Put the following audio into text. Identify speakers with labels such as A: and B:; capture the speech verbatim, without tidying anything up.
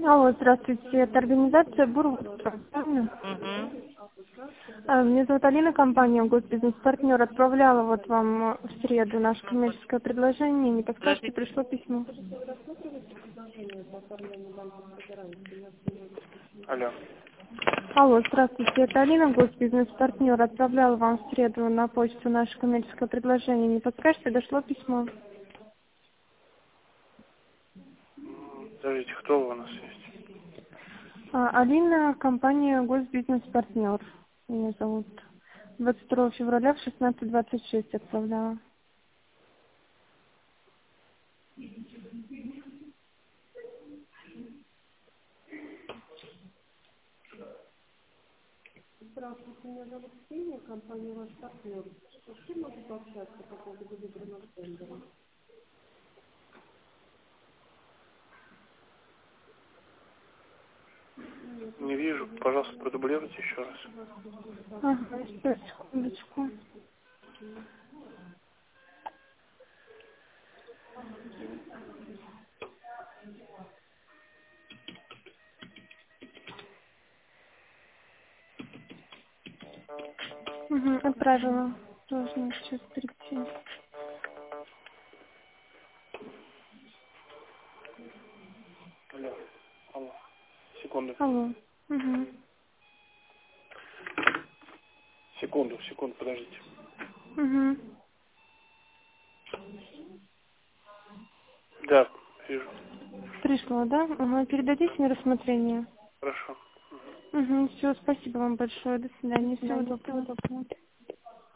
A: Алло, здравствуйте. Это организация Бургут.
B: Угу.
A: Меня зовут Алина, компания Госбизнес-партнер. Отправляла вот вам в среду наше коммерческое предложение. Не подскажете,
B: Подождите.
A: пришло письмо.
B: Алло.
A: Алло, здравствуйте. Это Алина, Госбизнес-партнер. Отправляла вам в среду на почту наше коммерческое предложение. Не подскажете, дошло письмо.
B: Подождите, кто у нас есть?
A: А, Алина, компания Госбизнес-партнер. Меня зовут. двадцать второго февраля в шестнадцать двадцать шесть отправляла. Здравствуйте, меня зовут Ксения, компания ваш партнер. С кем могу пообщаться по поводу выбранного тендера?
B: Не вижу. Пожалуйста, продублируйте еще раз.
A: Ага, сейчас, секундочку. Угу, отправила. Должна сейчас прийти.
B: Алло. Алло. Секунду.
A: Алло. Угу.
B: Секунду, секунду, подождите.
A: Угу.
B: Да, вижу.
A: Пришло, да? Ага, передадите на рассмотрение.
B: Хорошо.
A: Угу, все, спасибо вам большое. До свидания. Всего доброго.